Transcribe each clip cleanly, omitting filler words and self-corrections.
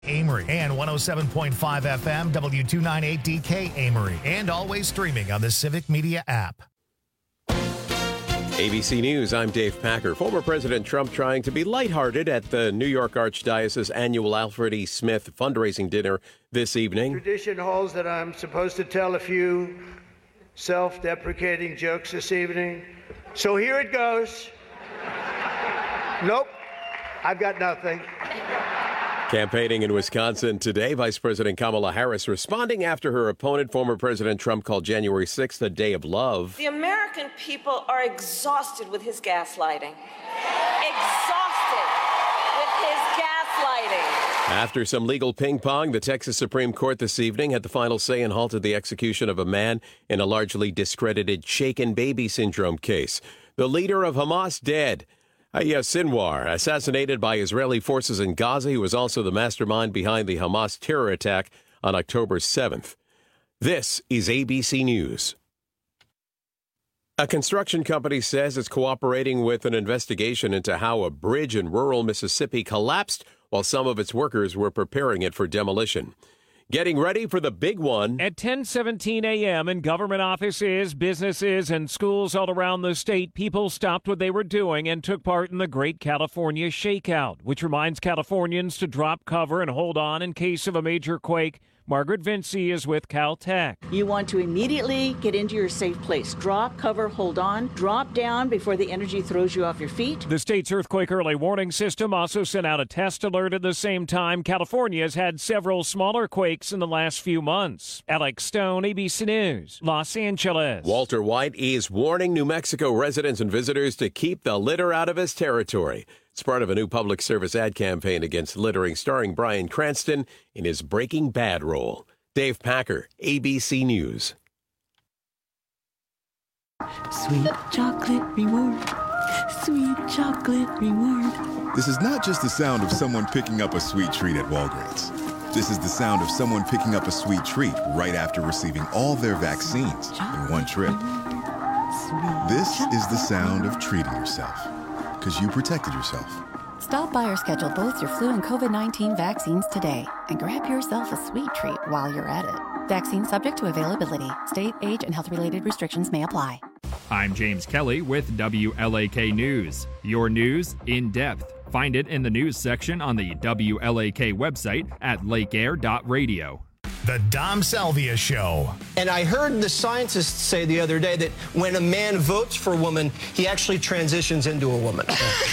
Amory and 107.5 FM W298DK Amory, and always streaming on the Civic Media app. ABC News, I'm Dave Packer. Former President Trump trying to be lighthearted at the New York Archdiocese annual Alfred E. Smith fundraising dinner this evening. Tradition holds that I'm supposed to tell a few self-deprecating jokes this evening. So here it goes. Nope, I've got nothing. Campaigning in Wisconsin today, Vice President Kamala Harris responding after her opponent, former President Trump, called January 6th a day of love. The American people are exhausted with his gaslighting. Exhausted with his gaslighting. After some legal ping-pong, the Texas Supreme Court this evening had the final say and halted the execution of a man in a largely discredited shaken baby syndrome case. The leader of Hamas dead. Yahya Sinwar, assassinated by Israeli forces in Gaza. He was also the mastermind behind the Hamas terror attack on October 7th. This is ABC News. A construction company says it's cooperating with an investigation into how a bridge in rural Mississippi collapsed while some of its workers were preparing it for demolition. Getting ready for the big one. At 10:17 a.m. in government offices, businesses, and schools all around the state, people stopped what they were doing and took part in the Great California Shakeout, which reminds Californians to drop cover and hold on in case of a major quake. Margaret Vinci is with Caltech. You want to immediately get into your safe place. Drop, cover, hold on, drop down before the energy throws you off your feet. The state's earthquake early warning system also sent out a test alert at the same time. California has had several smaller quakes in the last few months. Alex Stone, ABC News, Los Angeles. Walter White is warning New Mexico residents and visitors to keep the litter out of his territory. It's part of a new public service ad campaign against littering, starring Bryan Cranston in his Breaking Bad role. Dave Packer, ABC News. Sweet chocolate reward. Sweet chocolate reward. This is not just the sound of someone picking up a sweet treat at Walgreens. This is the sound of someone picking up a sweet treat right after receiving all their vaccines in one trip. This is the sound of treating yourself, because you protected yourself. Stop by or schedule both your flu and COVID-19 vaccines today and grab yourself a sweet treat while you're at it. Vaccine subject to availability. State, age, and health-related restrictions may apply. I'm James Kelly with WLAK News. Your news in depth. Find it in the news section on the WLAK website at lakeair.radio. The Dom Salvia Show. And I heard the scientists say the other day that when a man votes for a woman, he actually transitions into a woman.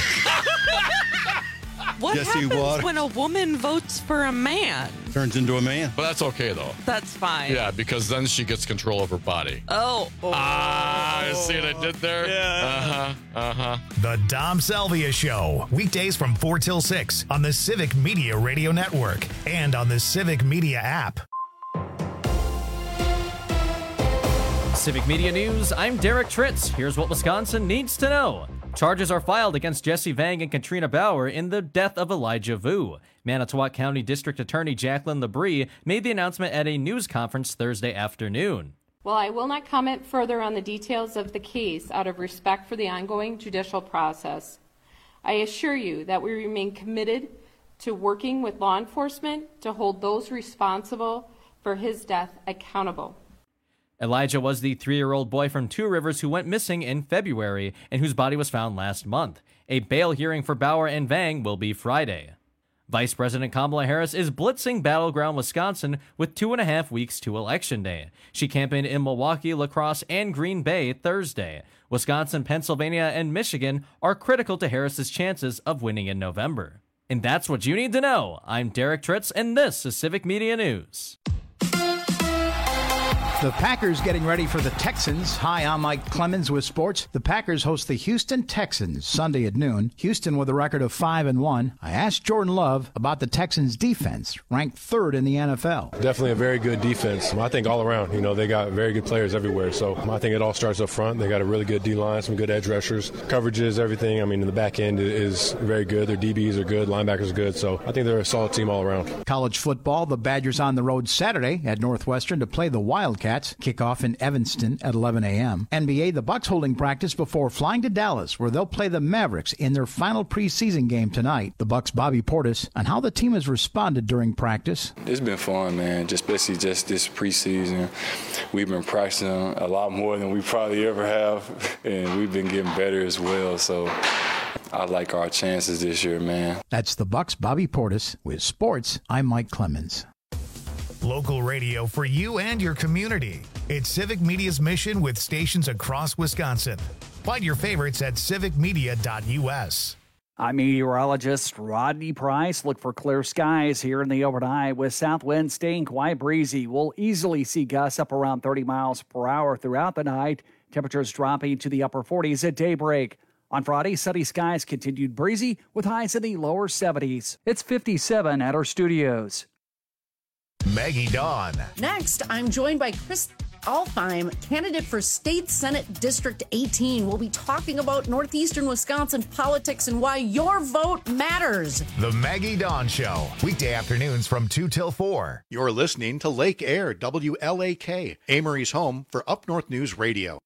What happens when a woman votes for a man? Turns into a man. But that's okay, though. That's fine. Yeah, because then she gets control of her body. Oh. See what I did there? Yeah. The Dom Salvia Show. Weekdays from 4 till 6 on the Civic Media Radio Network and on the Civic Media app. Civic Media News, I'm Derek Tritz. Here's what Wisconsin needs to know. Charges are filed against Jesse Vang and Katrina Bauer in the death of Elijah Vu. Manitowoc County District Attorney Jacqueline Labrie made the announcement at a news conference Thursday afternoon. While I will not comment further on the details of the case out of respect for the ongoing judicial process, I assure you that we remain committed to working with law enforcement to hold those responsible for his death accountable. Elijah was the 3-year-old boy from Two Rivers who went missing in February and whose body was found last month. A bail hearing for Bauer and Vang will be Friday. Vice President Kamala Harris is blitzing battleground Wisconsin with 2.5 weeks to Election Day. She campaigned in Milwaukee, La Crosse, and Green Bay Thursday. Wisconsin, Pennsylvania, and Michigan are critical to Harris's chances of winning in November. And that's what you need to know. I'm Derek Tritz, and this is Civic Media News. The Packers getting ready for the Texans. Hi, I'm Mike Clemens with sports. The Packers host the Houston Texans Sunday at noon. Houston with a record of 5-1. I asked Jordan Love about the Texans defense, ranked 3rd in the NFL. Definitely a very good defense. I think all around, they got very good players everywhere. So I think it all starts up front. They got a really good D-line, some good edge rushers, coverages, everything. In the back end is very good. Their DBs are good, linebackers are good. So I think they're a solid team all around. College football, the Badgers on the road Saturday at Northwestern to play the Wildcats. Wildcats kick off in Evanston at 11 a.m. NBA, the Bucks holding practice before flying to Dallas, where they'll play the Mavericks in their final preseason game tonight. The Bucks' Bobby Portis on how the team has responded during practice. It's been fun, man, especially just this preseason. We've been practicing a lot more than we probably ever have, and we've been getting better as well. So I like our chances this year, man. That's the Bucks' Bobby Portis. With sports, I'm Mike Clemens. Local radio for you and your community. It's Civic Media's mission with stations across Wisconsin. Find your favorites at civicmedia.us. I'm meteorologist Rodney Price. Look for clear skies here in the overnight with south winds staying quite breezy. We'll easily see gusts up around 30 miles per hour throughout the night. Temperatures dropping to the upper 40s at daybreak. On Friday, sunny skies continued breezy with highs in the lower 70s. It's 57 at our studios. Maggie Dawn. Next, I'm joined by Chris Alfheim, candidate for State Senate District 18. We'll be talking about northeastern Wisconsin politics and why your vote matters. The Maggie Dawn Show, weekday afternoons from 2 till 4. You're listening to Lake Air, WLAK, Amory's home for Up North News Radio.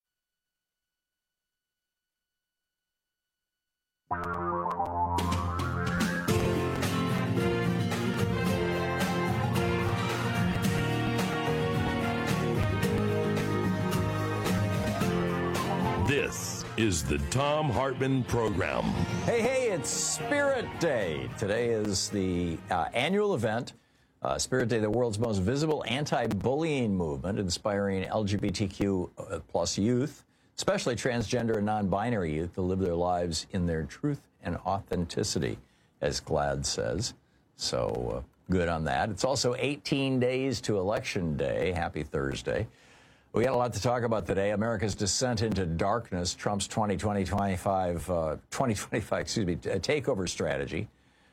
This is the Thom Hartmann Program. Hey, it's Spirit Day. Today is the annual event, Spirit Day, the world's most visible anti-bullying movement, inspiring LGBTQ plus youth, especially transgender and non-binary youth, to live their lives in their truth and authenticity, as GLAAD says. So good on that. It's also 18 days to Election Day. Happy Thursday. We got a lot to talk about today. America's descent into darkness, Trump's 2025 takeover strategy.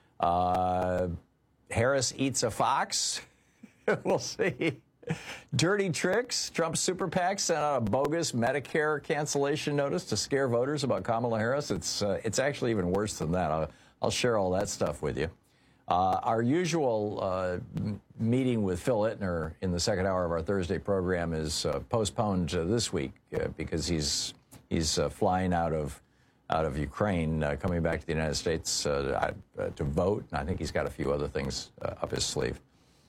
Harris eats a fox. We'll see. Dirty tricks. Trump's super PAC sent out a bogus Medicare cancellation notice to scare voters about Kamala Harris. It's actually even worse than that. I'll share all that stuff with you. Our usual meeting with Phil Ittner in the second hour of our Thursday program is postponed this week because he's flying out of Ukraine, coming back to the United States to vote, and I think he's got a few other things up his sleeve.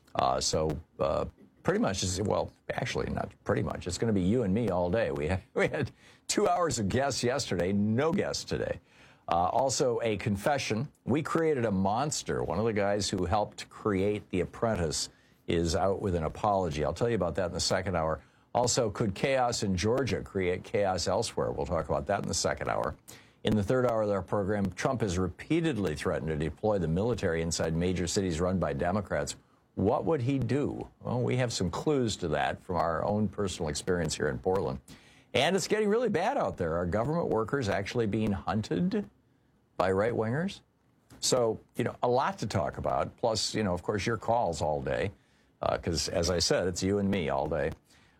Pretty much, actually not pretty much. It's going to be you and me all day. We had 2 hours of guests yesterday, no guests today. Also, a confession. We created a monster. One of the guys who helped create The Apprentice is out with an apology. I'll tell you about that in the second hour. Also, could chaos in Georgia create chaos elsewhere? We'll talk about that in the second hour. In the third hour of our program, Trump has repeatedly threatened to deploy the military inside major cities run by Democrats. What would he do? Well, we have some clues to that from our own personal experience here in Portland. And it's getting really bad out there. Are government workers actually being hunted by right-wingers? So, a lot to talk about. Plus, of course, your calls all day. Because, as I said, it's you and me all day.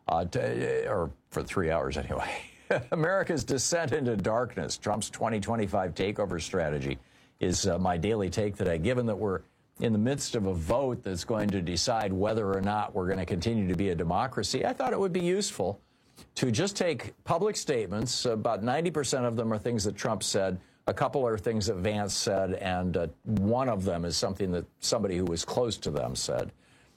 Or for 3 hours anyway. America's descent into darkness. Trump's 2025 takeover strategy is my daily take today. Given that we're in the midst of a vote that's going to decide whether or not we're going to continue to be a democracy, I thought it would be useful to just take public statements. About 90% of them are things that Trump said. A couple are things that Vance said, and one of them is something that somebody who was close to them said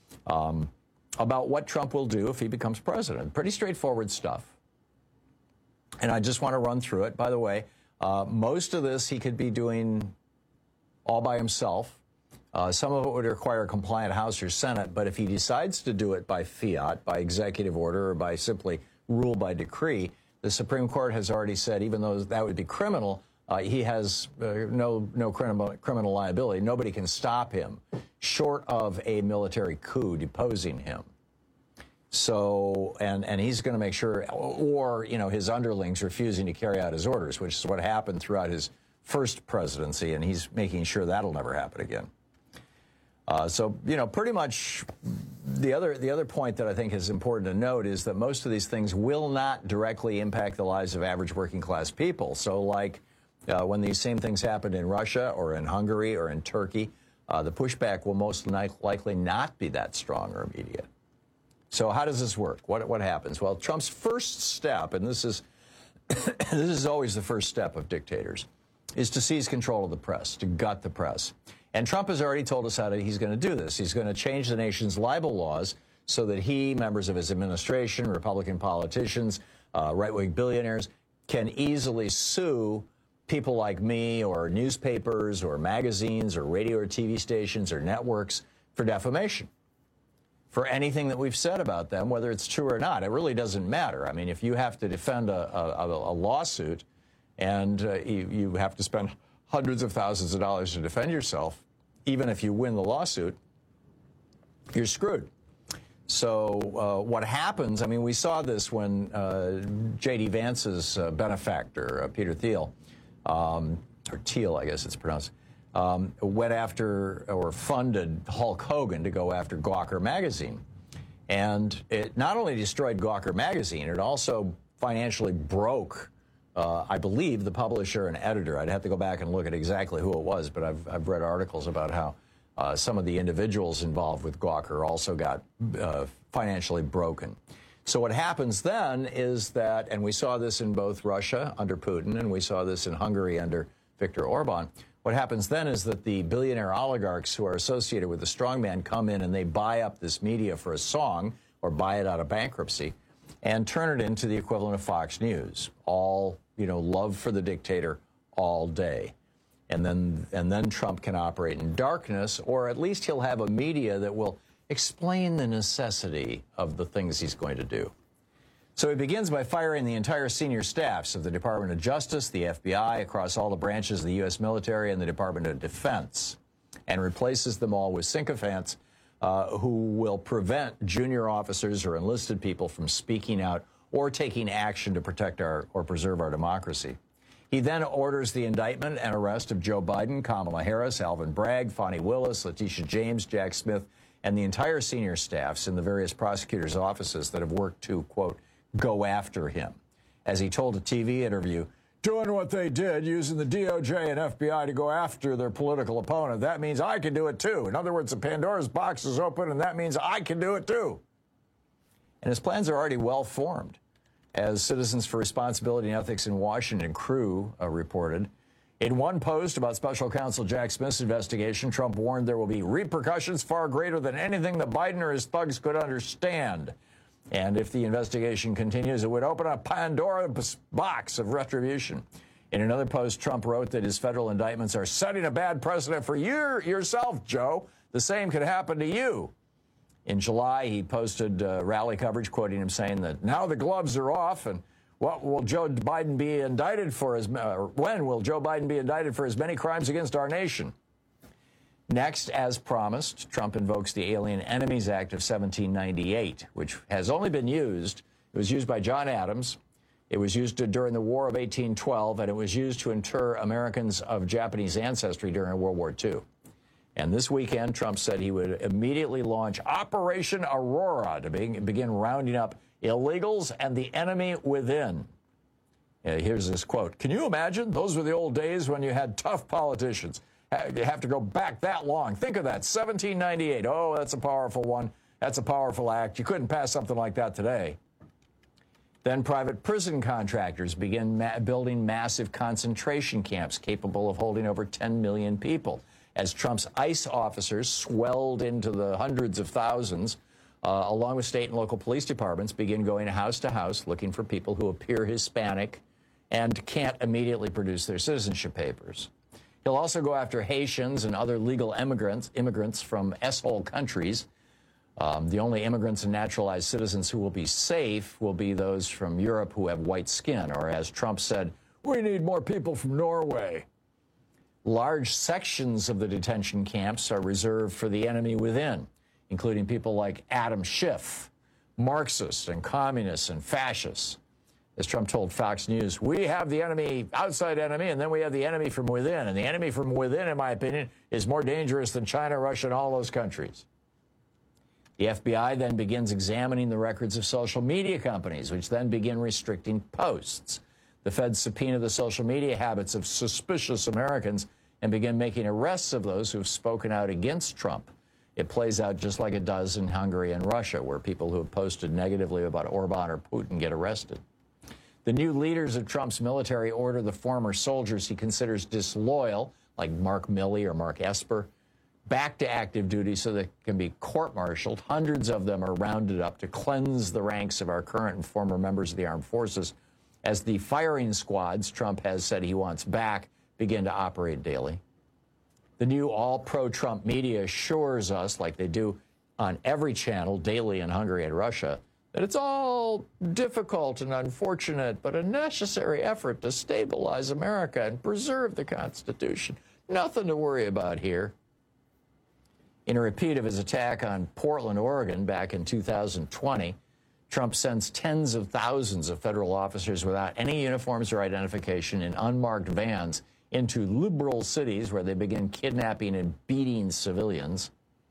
about what Trump will do if he becomes president. Pretty straightforward stuff. And I just want to run through it. By the way, most of this he could be doing all by himself. Some of it would require a compliant House or Senate, but if he decides to do it by fiat, by executive order, or by simply rule by decree, the Supreme Court has already said, even though that would be criminal, he has no criminal liability. Nobody can stop him, short of a military coup deposing him. So, and he's going to make sure, or, his underlings refusing to carry out his orders, which is what happened throughout his first presidency, and he's making sure that'll never happen again. Pretty much the other point that I think is important to note is that most of these things will not directly impact the lives of average working class people. So like when these same things happened in Russia or in Hungary or in Turkey, the pushback will most likely not be that strong or immediate. So how does this work? What happens? Well, Trump's first step, and this is this is always the first step of dictators, is to seize control of the press, to gut the press. And Trump has already told us how he's going to do this. He's going to change the nation's libel laws so that he, members of his administration, Republican politicians, right-wing billionaires, can easily sue people like me or newspapers or magazines or radio or TV stations or networks for defamation, for anything that we've said about them, whether it's true or not. It really doesn't matter. I mean, if you have to defend a lawsuit and you have to spend hundreds of thousands of dollars to defend yourself, even if you win the lawsuit, you're screwed. So what happens, I mean, we saw this when J.D. Vance's benefactor, Peter Thiel, or Thiel, I guess it's pronounced, went after or funded Hulk Hogan to go after Gawker magazine. And it not only destroyed Gawker magazine, it also financially broke, I believe, the publisher and editor. I'd have to go back and look at exactly who it was, but I've read articles about how some of the individuals involved with Gawker also got financially broken. So what happens then is that, and we saw this in both Russia under Putin, and we saw this in Hungary under Viktor Orban, what happens then is that the billionaire oligarchs who are associated with the strongman come in and they buy up this media for a song or buy it out of bankruptcy and turn it into the equivalent of Fox News. All, love for the dictator all day. And then Trump can operate in darkness, or at least he'll have a media that will explain the necessity of the things he's going to do. So he begins by firing the entire senior staffs of the Department of Justice, the FBI, across all the branches of the U.S. military and the Department of Defense, and replaces them all with sycophants who will prevent junior officers or enlisted people from speaking out or taking action to protect or preserve our democracy. He then orders the indictment and arrest of Joe Biden, Kamala Harris, Alvin Bragg, Fani Willis, Letitia James, Jack Smith, and the entire senior staffs in the various prosecutors' offices that have worked to, quote, go after him. As he told a TV interview, doing what they did, using the DOJ and FBI to go after their political opponent, that means I can do it too. In other words, the Pandora's box is open, and that means I can do it too. And his plans are already well formed. As Citizens for Responsibility and Ethics in Washington crew reported, in one post about Special Counsel Jack Smith's investigation, Trump warned there will be repercussions far greater than anything that Biden or his thugs could understand. And if the investigation continues, it would open a Pandora's box of retribution. In another post, Trump wrote that his federal indictments are setting a bad precedent for yourself, Joe. The same could happen to you. In July, he posted rally coverage quoting him saying that now the gloves are off, and what will Joe Biden be indicted for? When will Joe Biden be indicted for his many crimes against our nation? Next, as promised, Trump invokes the Alien Enemies Act of 1798, which has only been used. It was used by John Adams. It was used during the War of 1812, and it was used to inter Americans of Japanese ancestry during World War II. And this weekend, Trump said he would immediately launch Operation Aurora to begin rounding up illegals and the enemy within. Here's this quote. Can you imagine? Those were the old days when you had tough politicians. You have to go back that long. Think of that, 1798. Oh, that's a powerful one. That's a powerful act. You couldn't pass something like that today. Then private prison contractors begin building massive concentration camps capable of holding over 10 million people. As Trump's ICE officers swelled into the hundreds of thousands, along with state and local police departments, begin going house to house looking for people who appear Hispanic and can't immediately produce their citizenship papers. He'll also go after Haitians and other legal immigrants from S-hole countries. The only immigrants and naturalized citizens who will be safe will be those from Europe who have white skin, or as Trump said, we need more people from Norway. Large sections of the detention camps are reserved for the enemy within, including people like Adam Schiff, Marxists and communists and fascists. As Trump told Fox News, we have the enemy, outside enemy, and then we have the enemy from within. And the enemy from within, in my opinion, is more dangerous than China, Russia, and all those countries. The FBI then begins examining the records of social media companies, which then begin restricting posts. The feds subpoena the social media habits of suspicious Americans and begin making arrests of those who have spoken out against Trump. it plays out just like it does in Hungary and Russia, where people who have posted negatively about Orban or Putin get arrested. The new leaders of Trump's military order the former soldiers he considers disloyal, like Mark Milley or Mark Esper, back to active duty so they can be court-martialed. Hundreds of them are rounded up to cleanse the ranks of our current and former members of the armed forces as the firing squads Trump has said he wants back begin to operate daily. The new all-pro-Trump media assures us, like they do on every channel daily in Hungary and Russia, that it's all difficult and unfortunate, but a necessary effort to stabilize America and preserve the Constitution. Nothing to worry about here. In a repeat of his attack on Portland, Oregon back in 2020, Trump sends tens of thousands of federal officers without any uniforms or identification in unmarked vans into liberal cities where they begin kidnapping and beating civilians.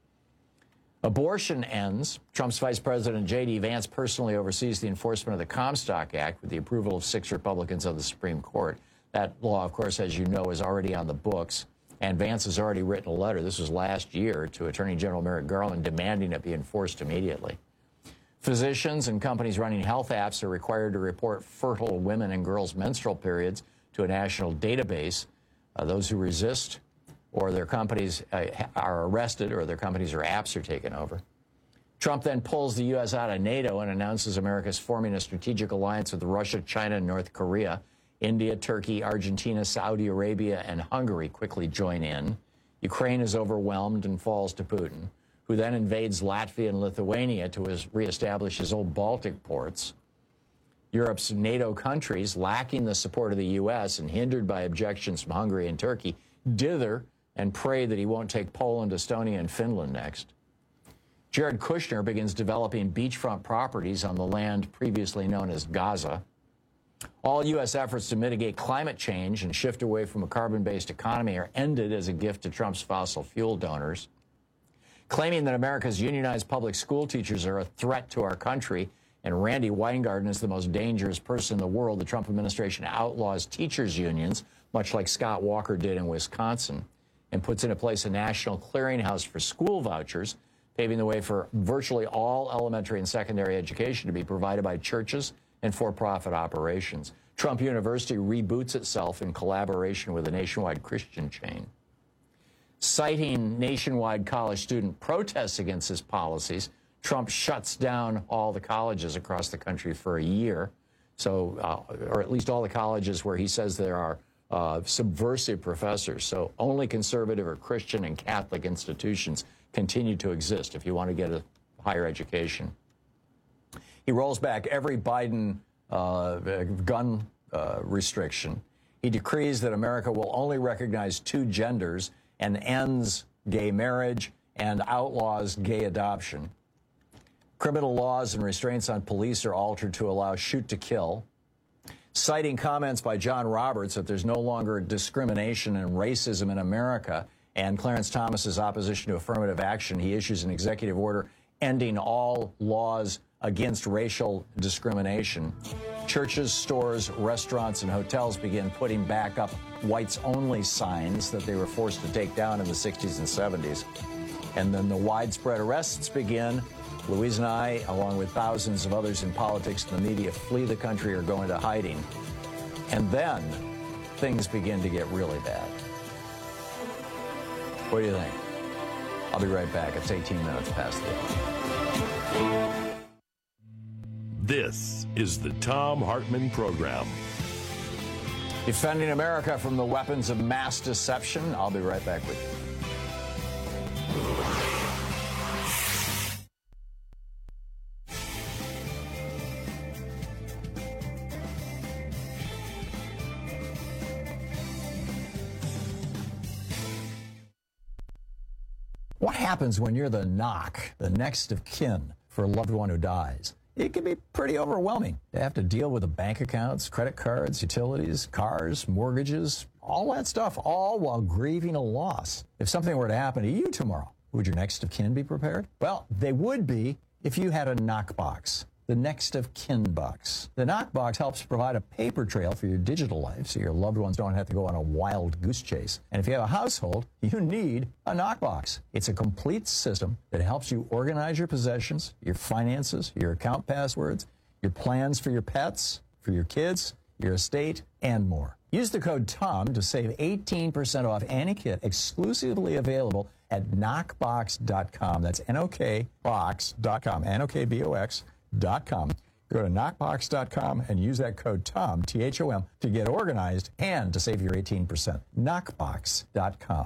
Abortion ends. Trump's Vice President J.D. Vance personally oversees the enforcement of the Comstock Act with the approval of 6 Republicans on the Supreme Court. That law, of course, as you know, is already on the books, and Vance has already written a letter, this was last year, to Attorney General Merrick Garland demanding it be enforced immediately. Physicians and companies running health apps are required to report fertile women and girls' menstrual periods to a national database. Those who resist or their companies are arrested or their companies or apps are taken over. Trump then pulls the U.S. out of NATO and announces America's forming a strategic alliance with Russia, China, and North Korea. India, Turkey, Argentina, Saudi Arabia, and Hungary quickly join in. Ukraine is overwhelmed and falls to Putin, who then invades Latvia and Lithuania to reestablish his old Baltic ports. Europe's NATO countries, lacking the support of the U.S. and hindered by objections from Hungary and Turkey, dither and pray that he won't take Poland, Estonia, and Finland next. Jared Kushner begins developing beachfront properties on the land previously known as Gaza. All U.S. efforts to mitigate climate change and shift away from a carbon-based economy are ended as a gift to Trump's fossil fuel donors. Claiming that America's unionized public school teachers are a threat to our country and Randy Weingarten is the most dangerous person in the world, the Trump administration outlaws teachers' unions, much like Scott Walker did in Wisconsin, and puts into place a national clearinghouse for school vouchers, paving the way for virtually all elementary and secondary education to be provided by churches and for-profit operations. Trump University reboots itself in collaboration with a nationwide Christian chain. Citing nationwide college student protests against his policies, Trump shuts down all the colleges across the country for a year, or at least all the colleges where he says there are subversive professors. So only conservative or Christian and Catholic institutions continue to exist if you want to get a higher education. He rolls back every Biden gun restriction. He decrees that America will only recognize 2 genders and ends gay marriage and outlaws gay adoption. Criminal laws and restraints on police are altered to allow shoot to kill. Citing comments by John Roberts that there's no longer discrimination and racism in America and Clarence Thomas's opposition to affirmative action, he issues an executive order ending all laws against racial discrimination. Churches, stores, restaurants, and hotels begin putting back up whites-only signs that they were forced to take down in the 60s and 70s. And then the widespread arrests begin. Louise and I, along with thousands of others in politics and the media, flee the country or go into hiding. And then things begin to get really bad. What do you think? I'll be right back. It's 18 minutes past the hour. This is the Thom Hartmann Program. Defending America from the weapons of mass deception. I'll be right back with you. What happens when you're the next of kin for a loved one who dies? It can be pretty overwhelming. They have to deal with the bank accounts, credit cards, utilities, cars, mortgages, all that stuff, all while grieving a loss. If something were to happen to you tomorrow, would your next of kin be prepared? Well, they would be if you had a knockbox. the next of kin box. The Knockbox helps provide a paper trail for your digital life so your loved ones don't have to go on a wild goose chase. And if you have a household, you need a Knockbox. It's a complete system that helps you organize your possessions, your finances, your account passwords, your plans for your pets, for your kids, your estate, and more. Use the code TOM to save 18% off any kit exclusively available at knockbox.com. That's knockbox.com, knockbox.com. Go to knockbox.com and use that code TOM, T-H-O-M, to get organized and to save your 18%. Knockbox.com.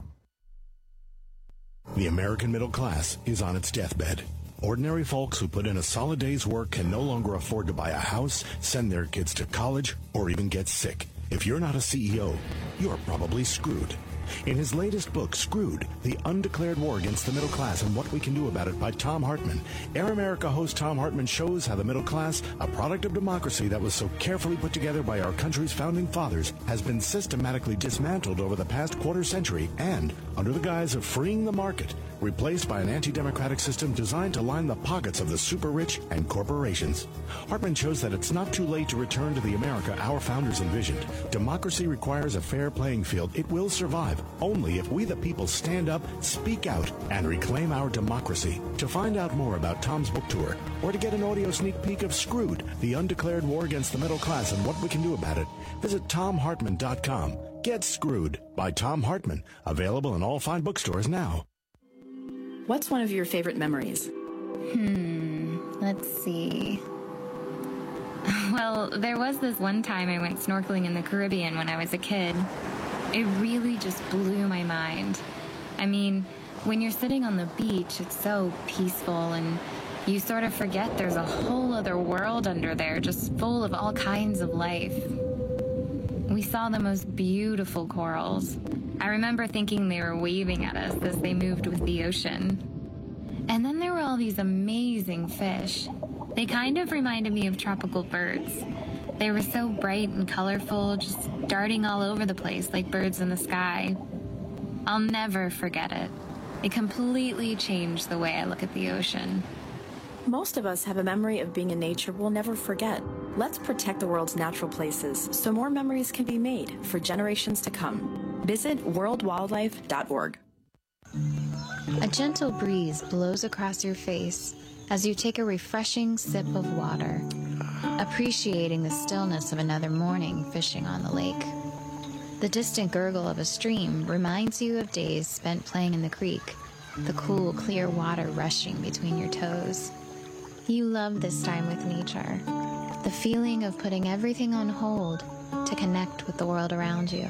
The American middle class is on its deathbed. Ordinary folks who put in a solid day's work can no longer afford to buy a house, send their kids to college, or even get sick. If you're not a CEO, you're probably screwed. In his latest book, Screwed, The Undeclared War Against the Middle Class and What We Can Do About It by Tom Hartman, Air America host Tom Hartman shows how the middle class, a product of democracy that was so carefully put together by our country's founding fathers, has been systematically dismantled over the past quarter century and, under the guise of freeing the market, replaced by an anti-democratic system designed to line the pockets of the super rich and corporations. Hartman shows that it's not too late to return to the America our founders envisioned. Democracy requires a fair playing field. It will survive only if we the people stand up, speak out, and reclaim our democracy. To find out more about Tom's book tour, or to get an audio sneak peek of Screwed, The Undeclared War Against the Middle Class and What We Can Do About It, visit TomHartman.com. Get Screwed by Tom Hartman. Available in all fine bookstores now. What's one of your favorite memories? Let's see. Well, there was this one time I went snorkeling in the Caribbean when I was a kid. It really just blew my mind. I mean, when you're sitting on the beach, it's so peaceful and you sort of forget there's a whole other world under there just full of all kinds of life. We saw the most beautiful corals. I remember thinking they were waving at us as they moved with the ocean. And then there were all these amazing fish. They kind of reminded me of tropical birds. They were so bright and colorful, just darting all over the place like birds in the sky. I'll never forget it. It completely changed the way I look at the ocean. Most of us have a memory of being in nature we'll never forget. Let's protect the world's natural places so more memories can be made for generations to come. Visit worldwildlife.org. A gentle breeze blows across your face as you take a refreshing sip of water, appreciating the stillness of another morning fishing on the lake. The distant gurgle of a stream reminds you of days spent playing in the creek, the cool, clear water rushing between your toes. You love this time with nature, the feeling of putting everything on hold to connect with the world around you.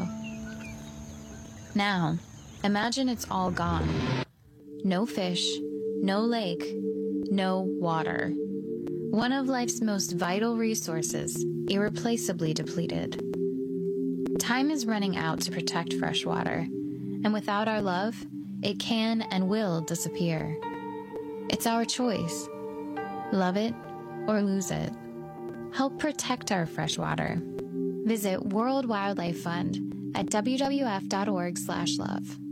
Now, imagine it's all gone. No fish, no lake, no water. One of life's most vital resources, irreplaceably depleted. Time is running out to protect fresh water, and without our love, it can and will disappear. It's our choice. Love it or lose it. Help protect our fresh water. Visit World Wildlife Fund at wwf.org/love.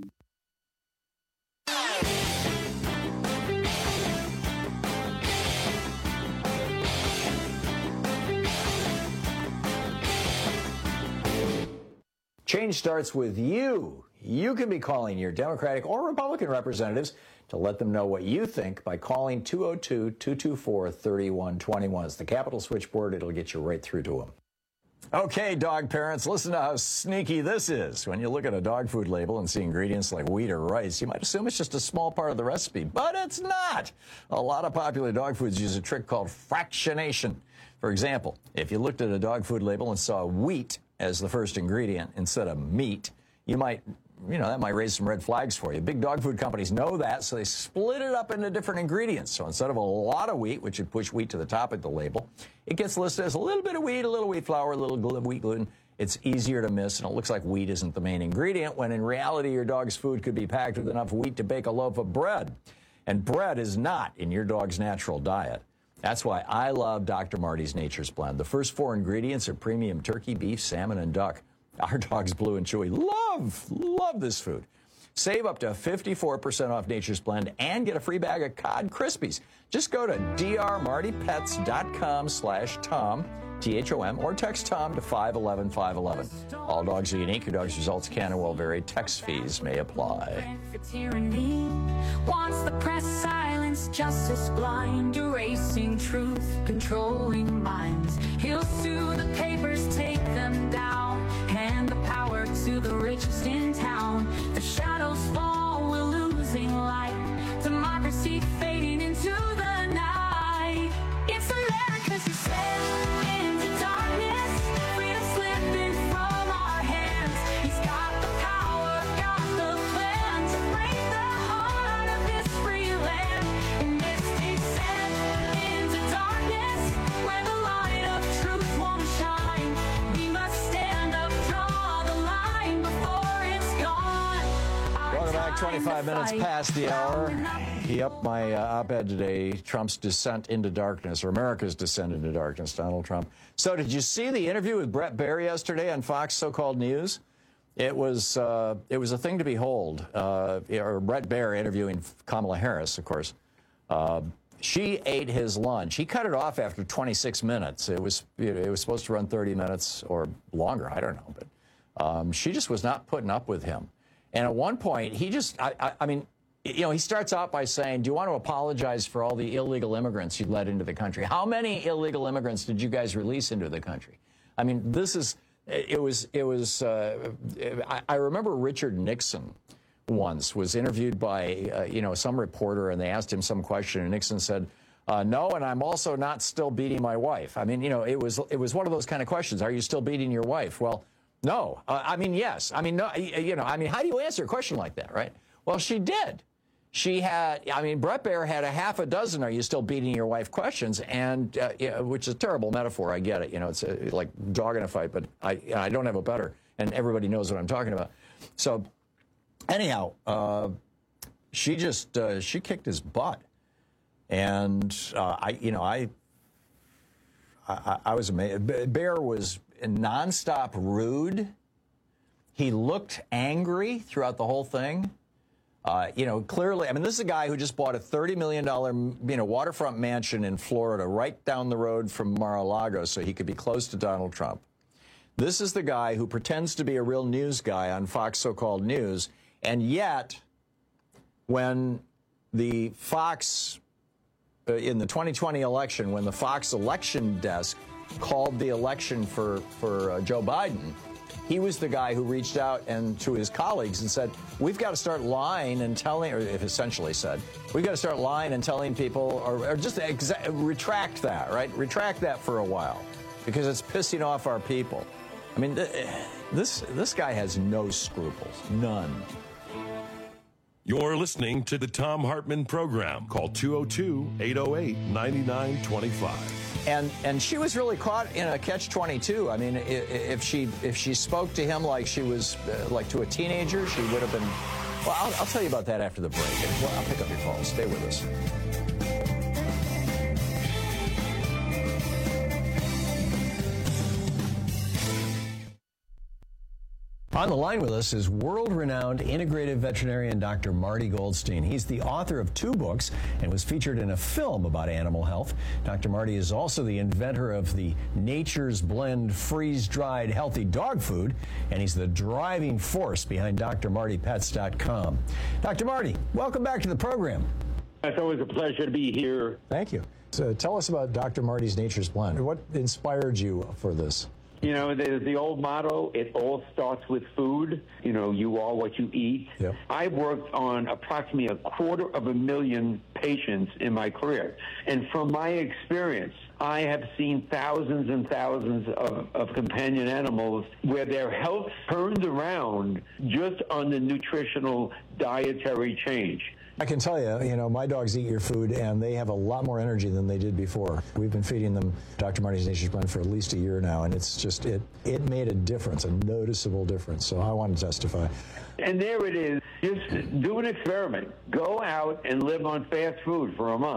Change starts with you. You can be calling your Democratic or Republican representatives to let them know what you think by calling 202-224-3121. It's the Capitol switchboard. It'll get you right through to them. Okay, dog parents, listen to how sneaky this is. When you look at a dog food label and see ingredients like wheat or rice, you might assume it's just a small part of the recipe, but it's not. A lot of popular dog foods use a trick called fractionation. For example, if you looked at a dog food label and saw wheat as the first ingredient instead of meat, that might raise some red flags for you. Big dog food companies know that, so they split it up into different ingredients. So instead of a lot of wheat, which would push wheat to the top of the label, it gets listed as a little bit of wheat, a little wheat flour, a little wheat gluten. It's easier to miss, and it looks like wheat isn't the main ingredient, when in reality your dog's food could be packed with enough wheat to bake a loaf of bread. And bread is not in your dog's natural diet. That's why I love Dr. Marty's Nature's Blend. The first 4 ingredients are premium turkey, beef, salmon, and duck. Our dogs, Blue and Chewy, love this food. Save up to 54% off Nature's Blend and get a free bag of Cod Krispies. Just go to drmartypets.com/Tom, THOM, or text Tom to 511-511. All dogs are unique. Your dog's results can and will vary. Text fees may apply. Tyranny wants the press silence, justice blind, erasing truth, controlling minds. He'll sue the papers, take them down, hand the power to the richest in town. The shadows fall, we're losing light, democracy fading into the night. It's America's descent into darkness, freedom slipping from our hands. He's got the power, got the plan to break the heart of this free land. And this descent into darkness, where the light of truth won't shine. We must stand up, draw the line before it's gone. Welcome back, 25 minutes past the hour. He upped my op-ed today, Trump's descent into darkness, or America's descent into darkness, Donald Trump. So did you see the interview with Bret Baier yesterday on Fox So-Called News? It was a thing to behold. Or Bret Baier interviewing Kamala Harris, of course. She ate his lunch. He cut it off after 26 minutes. It was supposed to run 30 minutes or longer, I don't know. But she just was not putting up with him. And at one point, he just, I mean, you know, he starts out by saying, do you want to apologize for all the illegal immigrants you let into the country? How many illegal immigrants did you guys release into the country? I mean, this is, I remember Richard Nixon once was interviewed by, some reporter, and they asked him some question, and Nixon said, no, and I'm also not still beating my wife. I mean, it was one of those kind of questions. Are you still beating your wife? Well, no. I mean, yes. I mean, no, how do you answer a question like that, right? Well, she did. She had, Bret Baier had a half a dozen "Are you still beating your wife?" questions, and which is a terrible metaphor. I get it. It's like dog in a fight, but I don't have a better, and everybody knows what I'm talking about. So, anyhow, she just she kicked his butt, and I was amazed. Baier was nonstop rude. He looked angry throughout the whole thing. Clearly, this is a guy who just bought a $30 million, waterfront mansion in Florida right down the road from Mar-a-Lago so he could be close to Donald Trump. This is the guy who pretends to be a real news guy on Fox So-Called News, and yet when the Fox, in the 2020 election, when the Fox election desk called the election for Joe Biden, he was the guy who reached out and to his colleagues and said, we've got to start lying and telling, or essentially said, we've got to start lying and telling people, or just retract that, right? Retract that for a while, because it's pissing off our people. This guy has no scruples, none. You're listening to the Thom Hartmann Program. Call 202-808-9925. And she was really caught in a catch-22. If she spoke to him like she was like to a teenager, she would have been. Well, I'll tell you about that after the break. I'll pick up your phone. Stay with us. On the line with us is world-renowned integrative veterinarian Dr. Marty Goldstein. He's the author of 2 books and was featured in a film about animal health. Dr. Marty is also the inventor of the Nature's Blend freeze-dried healthy dog food, and he's the driving force behind drmartypets.com. Dr. Marty, welcome back to the program. It's always a pleasure to be here. Thank you. So tell us about Dr. Marty's Nature's Blend. What inspired you for this? There's the old motto, it all starts with food. You are what you eat. Yep. I've worked on approximately 250,000 patients in my career. And from my experience, I have seen thousands and thousands of companion animals where their health turned around just on the nutritional dietary change. I can tell you, my dogs eat your food, and they have a lot more energy than they did before. We've been feeding them Dr. Marty's Nature's Blend for at least a year now, and it's just, it made a difference, a noticeable difference. So I want to testify. And there it is. Just do an experiment. Go out and live on fast food for a month.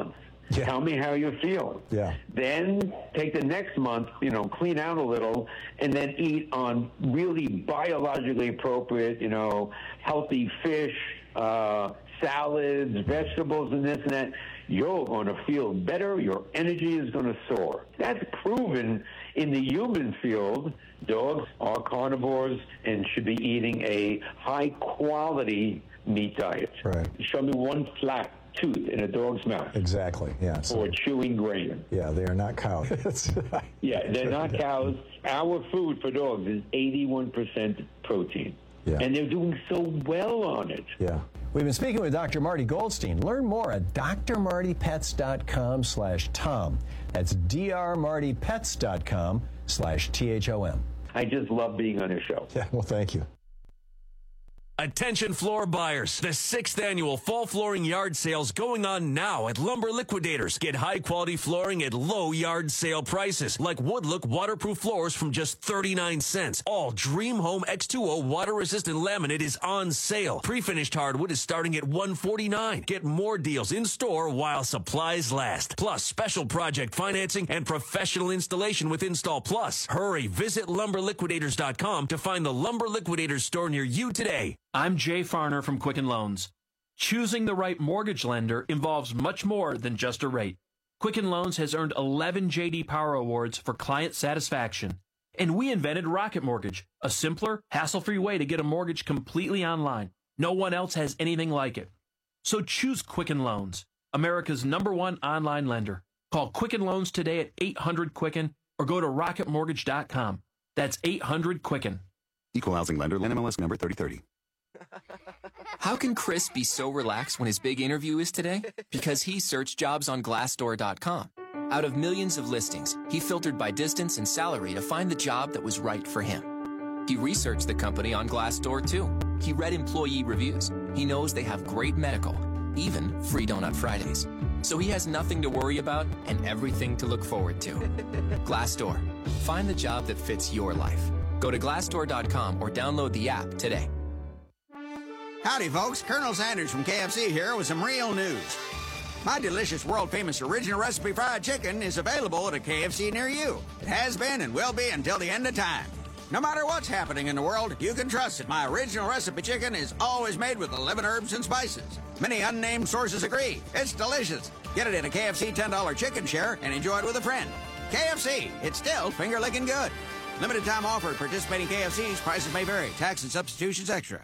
Yeah. Tell me how you feel. Yeah. Then take the next month, clean out a little, and then eat on really biologically appropriate, healthy fish, salads, vegetables, and this and that. You're going to feel better. Your energy is going to soar. That's proven in the human field. Dogs are carnivores and should be eating a high-quality meat diet. Right. Show me one flat tooth in a dog's mouth. Exactly, yeah. Or chewing grain. Yeah, they are not cows. Yeah, they're not cows. Our food for dogs is 81% protein. Yeah. And they're doing so well on it. Yeah. We've been speaking with Dr. Marty Goldstein. Learn more at drmartypets.com/Tom. That's drmartypets.com/THOM. I just love being on your show. Yeah, well, thank you. Attention floor buyers. The 6th annual fall flooring yard sales going on now at Lumber Liquidators. Get high quality flooring at low yard sale prices like Woodlook waterproof floors from just 39 cents. All Dream Home X2O water resistant laminate is on sale. Pre-finished hardwood is starting at $149. Get more deals in store while supplies last. Plus special project financing and professional installation with Install Plus. Hurry, visit lumberliquidators.com to find the Lumber Liquidators store near you today. I'm Jay Farner from Quicken Loans. Choosing the right mortgage lender involves much more than just a rate. Quicken Loans has earned 11 J.D. Power Awards for client satisfaction. And we invented Rocket Mortgage, a simpler, hassle-free way to get a mortgage completely online. No one else has anything like it. So choose Quicken Loans, America's #1 online lender. Call Quicken Loans today at 800-QUICKEN or go to rocketmortgage.com. That's 800-QUICKEN. Equal housing lender, NMLS number 3030. How can Chris be so relaxed when his big interview is today? Because he searched jobs on Glassdoor.com. Out of millions of listings, he filtered by distance and salary to find the job that was right for him. He researched the company on Glassdoor too. He read employee reviews. He knows they have great medical, even free Donut Fridays. So he has nothing to worry about and everything to look forward to. Glassdoor. Find the job that fits your life. Go to Glassdoor.com or download the app today. Howdy, folks. Colonel Sanders from KFC here with some real news. My delicious, world-famous original recipe fried chicken is available at a KFC near you. It has been and will be until the end of time. No matter what's happening in the world, you can trust that my original recipe chicken is always made with 11 herbs and spices. Many unnamed sources agree. It's delicious. Get it in a KFC $10 chicken share and enjoy it with a friend. KFC, it's still finger-licking good. Limited time offer at participating KFCs. Prices may vary. Tax and substitutions extra.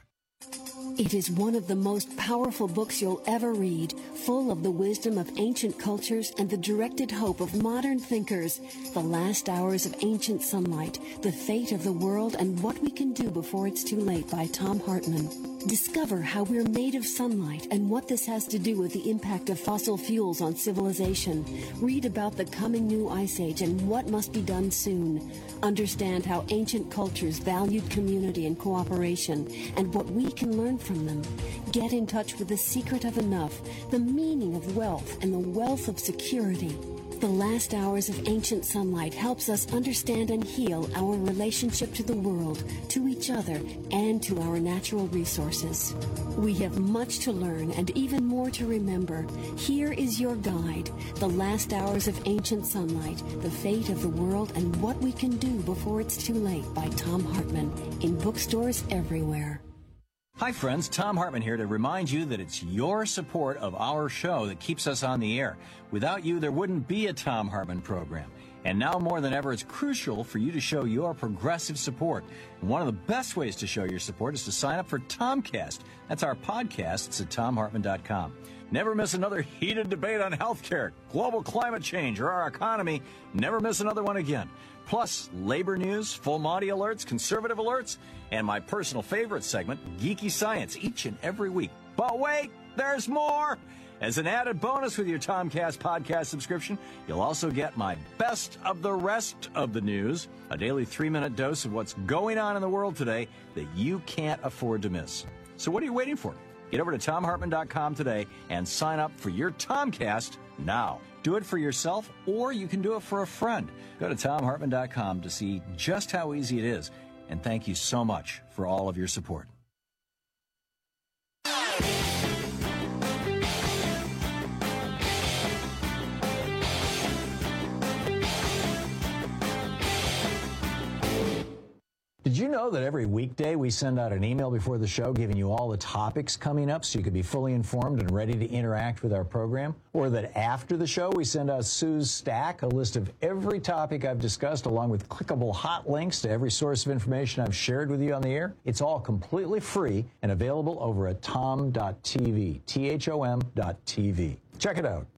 It is one of the most powerful books you'll ever read, full of the wisdom of ancient cultures and the directed hope of modern thinkers. The Last Hours of Ancient Sunlight, The Fate of the World and What We Can Do Before It's Too Late by Tom Hartman. Discover how we're made of sunlight and what this has to do with the impact of fossil fuels on civilization. Read about the coming new ice age and what must be done soon. Understand how ancient cultures valued community and cooperation and what we can learn from them. Get in touch with the secret of enough, the meaning of wealth, and the wealth of security. The Last Hours of Ancient Sunlight helps us understand and heal our relationship to the world, to each other, and to our natural resources. We have much to learn and even more to remember. Here is your guide, The Last Hours of Ancient Sunlight, The Fate of the World and What We Can Do Before It's Too Late by Tom Hartman, in bookstores everywhere. Hi friends, Tom Hartman here to remind you that it's your support of our show that keeps us on the air. Without you, there wouldn't be a Tom Hartman program. And now more than ever, it's crucial for you to show your progressive support. And one of the best ways to show your support is to sign up for Tomcast. That's our podcast. It's at TomHartman.com. Never miss another heated debate on healthcare, global climate change, or our economy. Never miss another one again. Plus, labor news, full Monty alerts, conservative alerts, and my personal favorite segment, Geeky Science, each and every week. But wait, there's more! As an added bonus with your Tomcast podcast subscription, you'll also get my best of the rest of the news, a daily 3-minute dose of what's going on in the world today that you can't afford to miss. So what are you waiting for? Get over to TomHartman.com today and sign up for your Tomcast now. Do it for yourself, or you can do it for a friend. Go to TomHartman.com to see just how easy it is. And thank you so much for all of your support. Did you know that every weekday we send out an email before the show giving you all the topics coming up so you can be fully informed and ready to interact with our program? Or that after the show we send out Sue's Stack, a list of every topic I've discussed along with clickable hot links to every source of information I've shared with you on the air? It's all completely free and available over at tom.tv, THOM.tv. Check it out.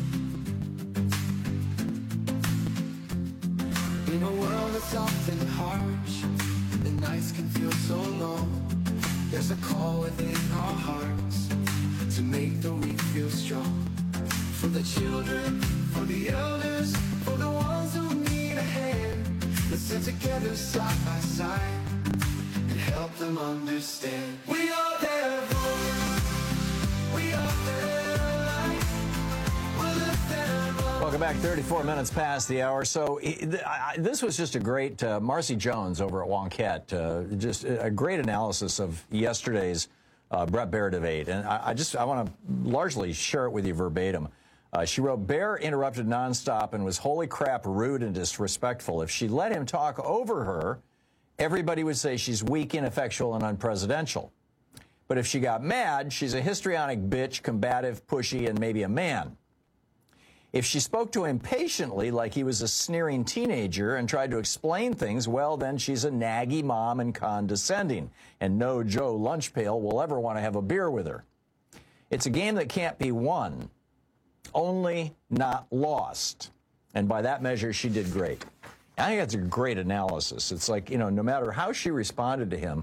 In a world that's often harsh, the nights can feel so long. There's a call within our hearts to make the weak feel strong. For the children, for the elders, for the ones who need a hand. Let's sit together side by side and help them understand. We are their voice. We are their light. We'll lift them up. Welcome back. 34 minutes past the hour. So this was just a great, Marcy Jones over at Wonkette, just a great analysis of yesterday's Bret Baier debate. And I want to largely share it with you verbatim. She wrote, Baier interrupted nonstop and was holy crap rude and disrespectful. If she let him talk over her, everybody would say she's weak, ineffectual, and unpresidential. But if she got mad, she's a histrionic bitch, combative, pushy, and maybe a man. If she spoke to him patiently, like he was a sneering teenager, and tried to explain things, well, then she's a naggy mom and condescending, and no Joe Lunchpail will ever want to have a beer with her. It's a game that can't be won, only not lost. And by that measure, she did great. I think that's a great analysis. It's like, no matter how she responded to him,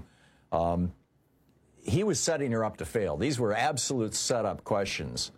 he was setting her up to fail. These were absolute setup questions.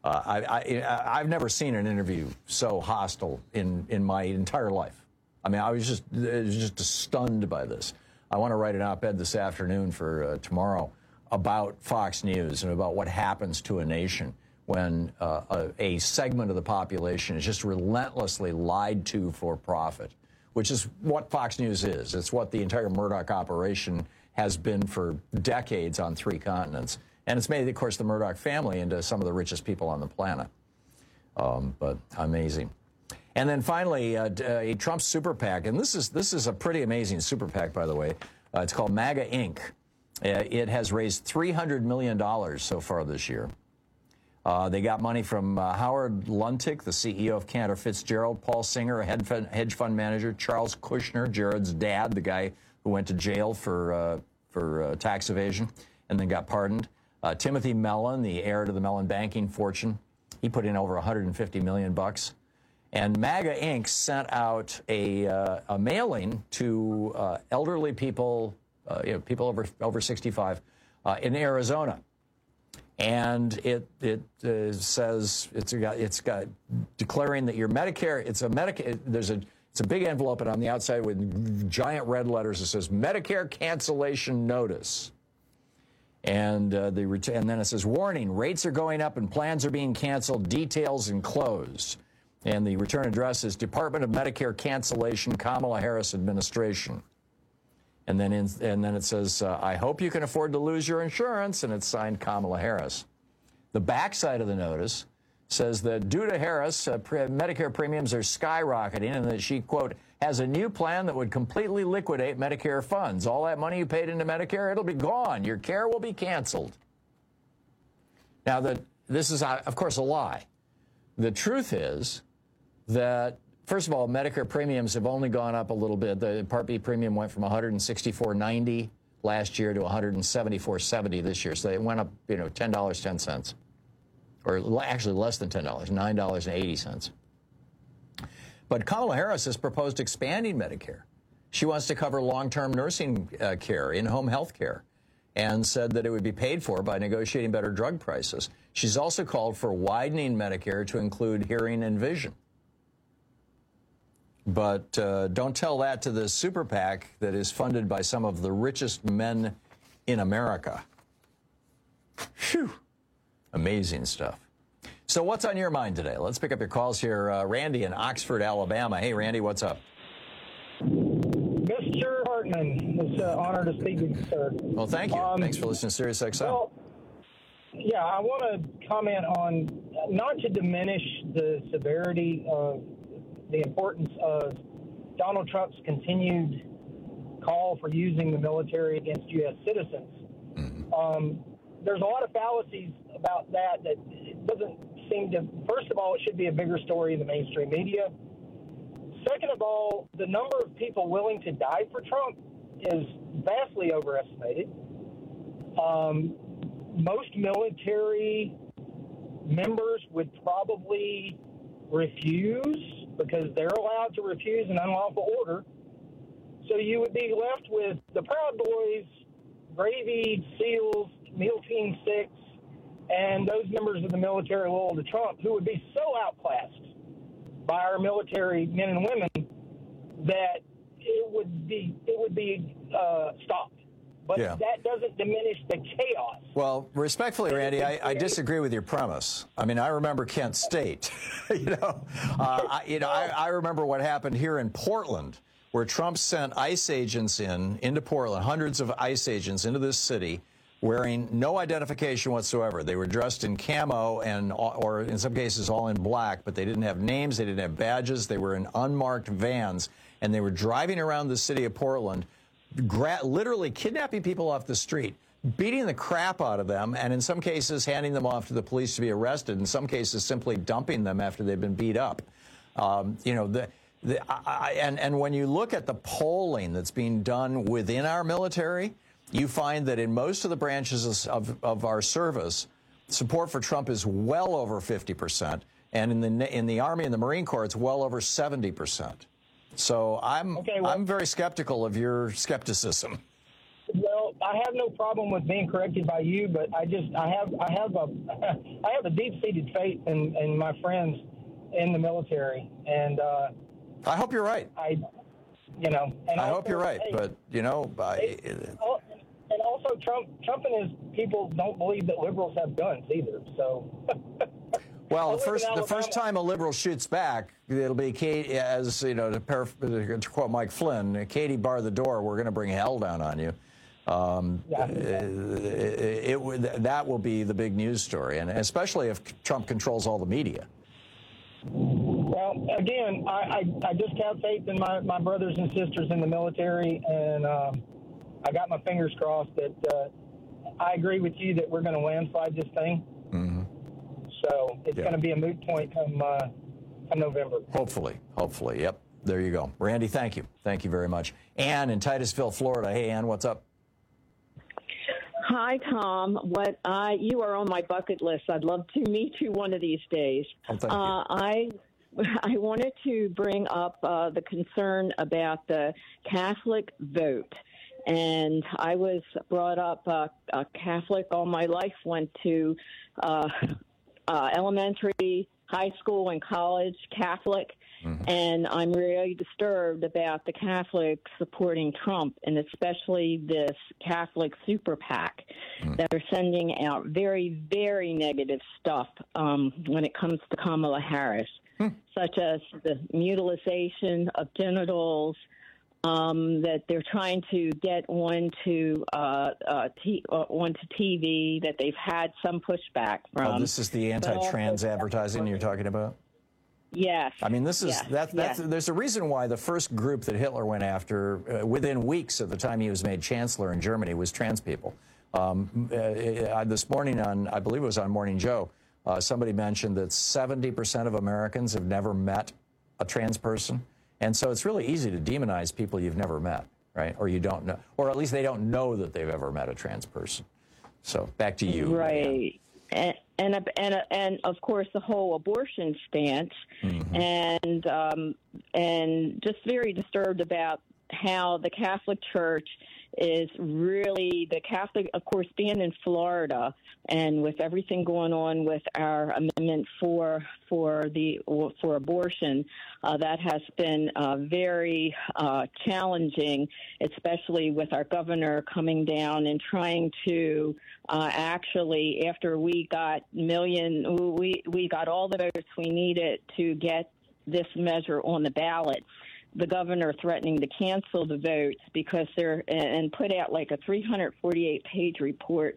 I've never seen an interview so hostile in my entire life. I mean, I was just stunned by this. I want to write an op-ed this afternoon for tomorrow about Fox News and about what happens to a nation when a segment of the population is just relentlessly lied to for profit, which is what Fox News is. It's what the entire Murdoch operation has been for decades on 3 continents. And it's made, of course, the Murdoch family into some of the richest people on the planet. But amazing. And then finally, a Trump super PAC. And this is a pretty amazing super PAC, by the way. It's called MAGA Inc. It has raised $300 million so far this year. They got money from Howard Lutnick, the CEO of Cantor Fitzgerald, Paul Singer, a hedge fund manager, Charles Kushner, Jared's dad, the guy who went to jail for tax evasion and then got pardoned. Timothy Mellon, the heir to the Mellon banking fortune, he put in over $150 million. And MAGA Inc. sent out a mailing to elderly people, people over 65 in Arizona. And it says it's got declaring that your Medicare, it's a big envelope, and on the outside with giant red letters it says Medicare cancellation notice. And then it says, warning, rates are going up and plans are being canceled, details enclosed. And the return address is Department of Medicare Cancellation, Kamala Harris Administration. And then it says, I hope you can afford to lose your insurance, and it's signed Kamala Harris. The backside of the notice says that due to Harris, Medicare premiums are skyrocketing, and that she, quote, has a new plan that would completely liquidate Medicare funds. All that money you paid into Medicare, it'll be gone. Your care will be canceled. Now, this is, of course, a lie. The truth is that, first of all, Medicare premiums have only gone up a little bit. The Part B premium went from $164.90 last year to $174.70 this year. So it went up, $10.10. Or actually less than $10, $9.80. But Kamala Harris has proposed expanding Medicare. She wants to cover long-term nursing care, in-home health care, and said that it would be paid for by negotiating better drug prices. She's also called for widening Medicare to include hearing and vision. But don't tell that to the super PAC that is funded by some of the richest men in America. Phew. Amazing stuff. So what's on your mind today? Let's pick up your calls here. Randy in Oxford, Alabama. Hey, Randy, what's up? Mr. Hartman, it's an honor to speak with you, sir. Well, thank you. Thanks for listening to Sirius XM. Well, yeah, I want to comment on, not to diminish the severity of the importance of Donald Trump's continued call for using the military against U.S. citizens. There's a lot of fallacies about that it doesn't seem to, first of all, it should be a bigger story in the mainstream media. Second of all, the number of people willing to die for Trump is vastly overestimated. Most military members would probably refuse because they're allowed to refuse an unlawful order. So you would be left with the Proud Boys, Gravy, SEALs, MEAL Team 6, and those members of the military loyal to Trump who would be so outclassed by our military men and women that it would be stopped. But that doesn't diminish the chaos. Well, respectfully, Randy, I disagree with your premise. I mean, I remember Kent State. I remember what happened here in Portland, where Trump sent ICE agents into Portland, hundreds of ICE agents into this city, wearing no identification whatsoever. They were dressed in camo or in some cases all in black, but they didn't have names, they didn't have badges, they were in unmarked vans, and they were driving around the city of Portland, literally kidnapping people off the street, beating the crap out of them, and in some cases handing them off to the police to be arrested, in some cases simply dumping them after they've been beat up. And when you look at the polling that's being done within our military, you find that in most of the branches of our service, support for Trump is well over 50%, and in the Army and the Marine Corps, it's well over 70%. So I'm very skeptical of your skepticism. Well, I have no problem with being corrected by you, but I have a deep-seated faith in my friends in the military, and I hope you're right. I hope you're right, but and also Trump and his people don't believe that liberals have guns either. So. Well, the first time a liberal shoots back, it'll be to quote Mike Flynn, Katie, bar the door. We're going to bring hell down on you. That will be the big news story, and especially if Trump controls all the media. Well, again, I just have faith in my brothers and sisters in the military, and I got my fingers crossed that I agree with you that we're going to landslide this thing. Mm-hmm. So it's going to be a moot point come November. Hopefully. Yep. There you go. Randy, thank you. Thank you very much. Ann in Titusville, Florida. Hey, Ann, what's up? Hi, Tom. You are on my bucket list. I'd love to meet you one of these days. Oh, thank you. I wanted to bring up the concern about the Catholic vote. And I was brought up a Catholic all my life, went to elementary, high school, and college Catholic. Mm-hmm. And I'm really disturbed about the Catholics supporting Trump, and especially this Catholic super PAC that are sending out very, very negative stuff when it comes to Kamala Harris, such as the mutilization of genitals, that they're trying to get onto TV, that they've had some pushback from. Oh, this is the anti-trans advertising you're talking about? Yes. I mean, this is there's a reason why the first group that Hitler went after within weeks of the time he was made chancellor in Germany was trans people. This morning I believe it was on Morning Joe, somebody mentioned that 70% of Americans have never met a trans person. And so it's really easy to demonize people you've never met, right? Or you don't know, or at least they don't know that they've ever met a trans person. So back to you. Right. And of course the whole abortion stance, and just very disturbed about how the Catholic Church is really the Catholic, of course, being in Florida, and with everything going on with our amendment for abortion, that has been very challenging, especially with our governor coming down and trying to actually, after we got all the votes we needed to get this measure on the ballot, the governor threatening to cancel the votes because and put out like a 348-page report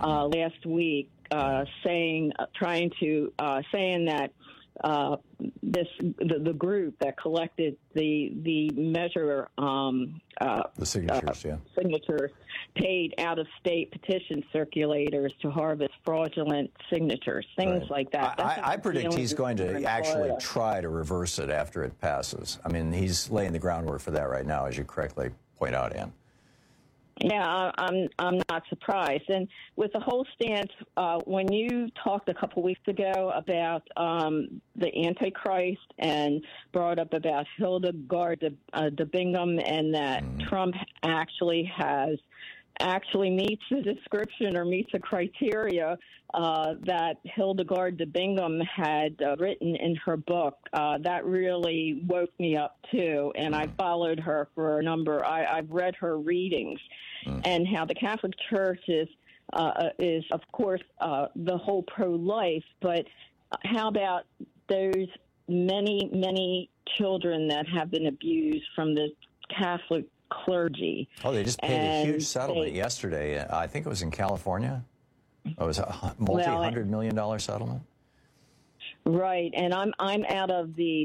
last week saying that the group that collected the measure the signatures, signatures paid out-of-state petition circulators to harvest fraudulent signatures, things like that. I predict he's going to actually try to reverse it after it passes. I mean, he's laying the groundwork for that right now, as you correctly point out, Ann. Yeah, I'm not surprised. And with the whole stance, when you talked a couple weeks ago about the Antichrist and brought up about Hildegard de Bingen and that Trump actually meets the description or meets the criteria that Hildegard de Bingen had written in her book, that really woke me up too. And I followed her for a number. I've read her readings, and how the Catholic Church is of course the whole pro-life. But how about those many children that have been abused from the Catholic clergy? Oh, they just paid a huge settlement yesterday. I think it was in California. It was a multi-$100 million settlement. Right, and I'm out of the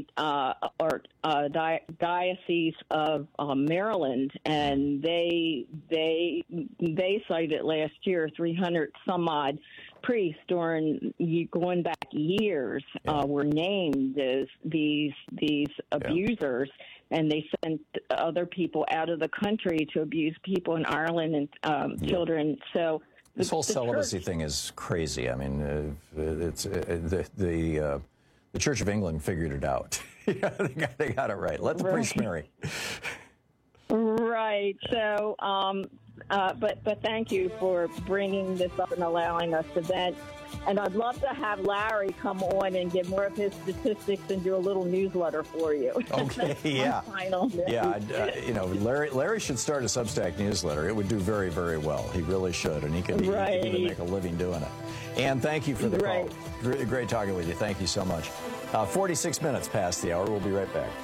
Diocese of Maryland, and they cited last year 300 some odd priests going back years were named as these abusers. And they sent other people out of the country to abuse people in Ireland and children. So this whole celibacy thing is crazy. I mean, the Church of England figured it out. They got it right. Let the priests marry. Right. So, but thank you for bringing this up and allowing us to vent. And I'd love to have Larry come on and give more of his statistics and do a little newsletter for you. Okay, yeah. Larry should start a Substack newsletter. It would do very, very well. He really should, and he could even make a living doing it. And thank you for the call. Great talking with you. Thank you so much. 46 minutes past the hour. We'll be right back.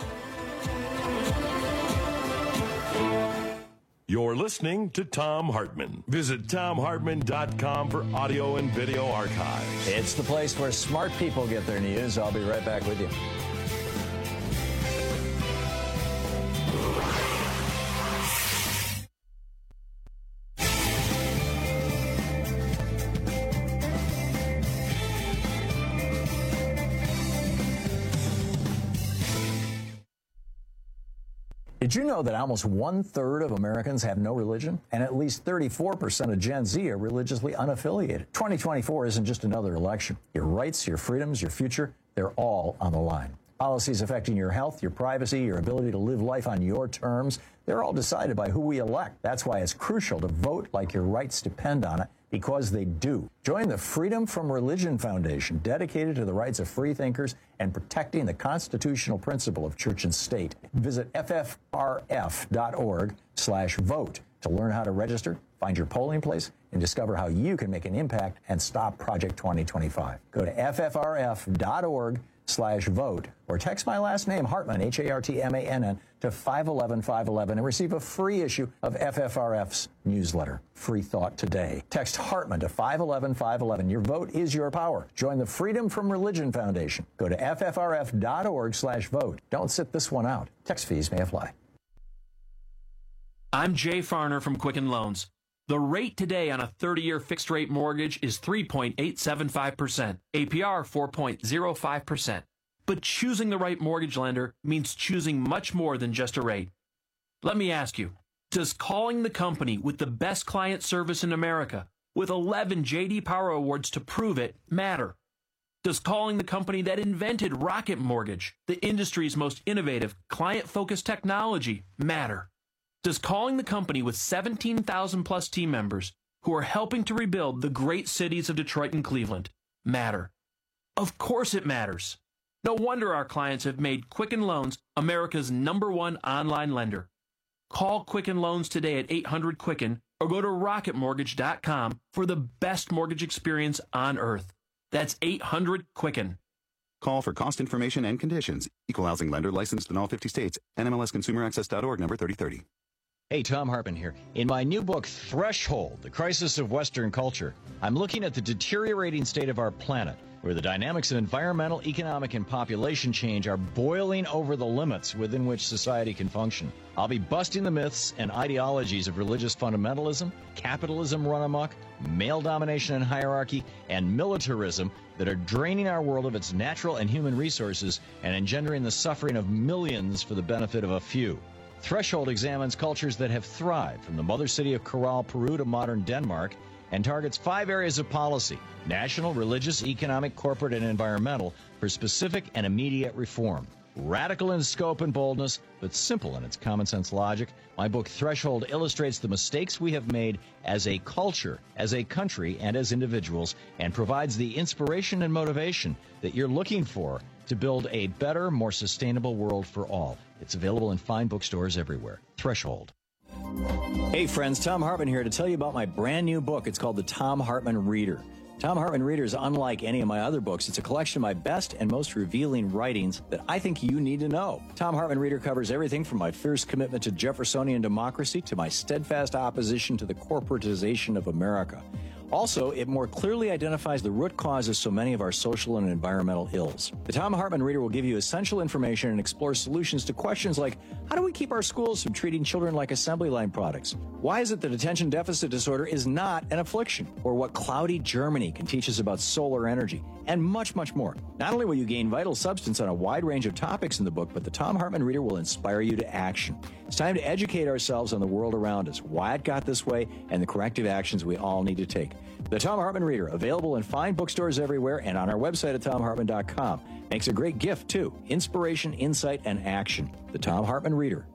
You're listening to Thom Hartmann. Visit ThomHartmann.com for audio and video archives. It's the place where smart people get their news. I'll be right back with you. Did you know that almost 1/3 of Americans have no religion? And at least 34% of Gen Z are religiously unaffiliated. 2024 isn't just another election. Your rights, your freedoms, your future, they're all on the line. Policies affecting your health, your privacy, your ability to live life on your terms, they're all decided by who we elect. That's why it's crucial to vote like your rights depend on it, because they do. Join the Freedom from Religion Foundation, dedicated to the rights of free thinkers and protecting the constitutional principle of church and state. Visit ffrf.org/vote to learn how to register, find your polling place, and discover how you can make an impact and stop Project 2025. Go to ffrf.org/vote or text my last name, Hartmann, Hartmann, to 511-511 and receive a free issue of FFRF's newsletter, Free Thought Today. Text Hartmann to 511-511. Your vote is your power. Join the Freedom from Religion Foundation. Go to ffrf.org/vote. Don't sit this one out. Text fees may apply. I'm Jay Farner from Quicken Loans. The rate today on a 30-year fixed-rate mortgage is 3.875%, APR 4.05%. But choosing the right mortgage lender means choosing much more than just a rate. Let me ask you, does calling the company with the best client service in America, with 11 J.D. Power Awards to prove it, matter? Does calling the company that invented Rocket Mortgage, the industry's most innovative, client-focused technology, matter? Does calling the company with 17,000 plus team members who are helping to rebuild the great cities of Detroit and Cleveland matter? Of course it matters. No wonder our clients have made Quicken Loans America's #1 online lender. Call Quicken Loans today at 800-QUICKEN or go to rocketmortgage.com for the best mortgage experience on earth. That's 800-QUICKEN. Call for cost information and conditions. Equal housing lender licensed in all 50 states. NMLSconsumeraccess.org number 3030. Hey, Tom Hartman here. In my new book, Threshold, The Crisis of Western Culture, I'm looking at the deteriorating state of our planet, where the dynamics of environmental, economic, and population change are boiling over the limits within which society can function. I'll be busting the myths and ideologies of religious fundamentalism, capitalism run amok, male domination and hierarchy, and militarism that are draining our world of its natural and human resources and engendering the suffering of millions for the benefit of a few. Threshold examines cultures that have thrived, from the mother city of Corral, Peru to modern Denmark, and targets 5 areas of policy: national, religious, economic, corporate, and environmental, for specific and immediate reform. Radical in scope and boldness, but simple in its common sense logic, my book Threshold illustrates the mistakes we have made as a culture, as a country, and as individuals, and provides the inspiration and motivation that you're looking for to build a better, more sustainable world for all. It's available in fine bookstores everywhere. Threshold. Hey friends, Tom Hartman here to tell you about my brand new book. It's called The Tom Hartman Reader. Tom Hartman Reader is unlike any of my other books. It's a collection of my best and most revealing writings that I think you need to know. Tom Hartman Reader covers everything from my fierce commitment to Jeffersonian democracy to my steadfast opposition to the corporatization of America. Also, it more clearly identifies the root cause of so many of our social and environmental ills. The Tom Hartman Reader will give you essential information and explore solutions to questions like, how do we keep our schools from treating children like assembly line products? Why is it that attention deficit disorder is not an affliction? Or what cloudy Germany can teach us about solar energy? And much, much more. Not only will you gain vital substance on a wide range of topics in the book, but the Tom Hartman Reader will inspire you to action. It's time to educate ourselves on the world around us, why it got this way, and the corrective actions we all need to take. The Tom Hartman Reader, available in fine bookstores everywhere and on our website at TomHartman.com. Makes a great gift, too. Inspiration, insight, and action. The Tom Hartman Reader.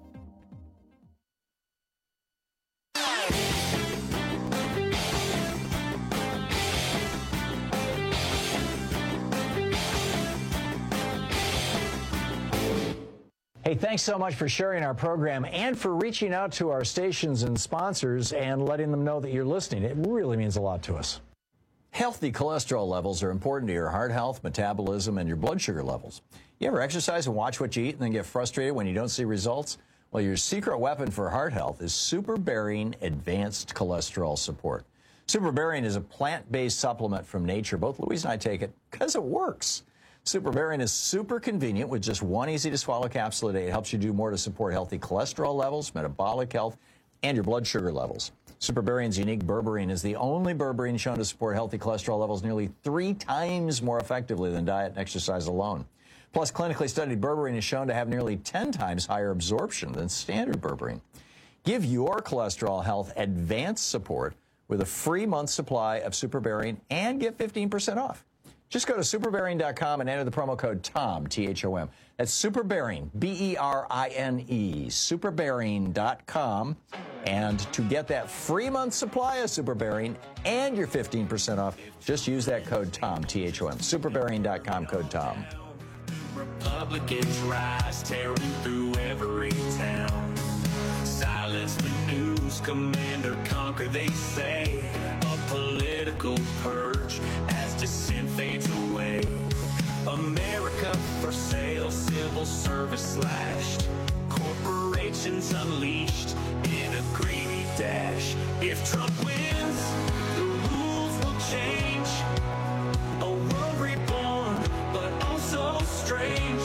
Hey, thanks so much for sharing our program and for reaching out to our stations and sponsors and letting them know that you're listening. It really means a lot to us. Healthy cholesterol levels are important to your heart health, metabolism, and your blood sugar levels. You ever exercise and watch what you eat and then get frustrated when you don't see results? Well, your secret weapon for heart health is SuperBarian Advanced Cholesterol Support. SuperBarian is a plant-based supplement from nature. Both Louise and I take it because it works. SuperBarian is super convenient with just one easy-to-swallow capsule a day. It helps you do more to support healthy cholesterol levels, metabolic health, and your blood sugar levels. SuperBarian's unique berberine is the only berberine shown to support healthy cholesterol levels nearly 3 times more effectively than diet and exercise alone. Plus, clinically studied berberine is shown to have nearly 10 times higher absorption than standard berberine. Give your cholesterol health advanced support with a free month supply of SuperBarian and get 15% off. Just go to superbarian.com and enter the promo code TOM, T-H-O-M. That's SuperBarian, B-E-R-I-N-E, superbarian.com. And to get that free month supply of SuperBarian and your 15% off, just use that code TOM, T-H-O-M, superbarian.com, code TOM. Republicans rise, tearing through every town. Silence the news, command or conquer, they say. A political purge as dissent fades away. America for sale, civil service slashed. Corporations unleashed in a greedy dash. If Trump wins, the rules will change. A world reborn, but also strange.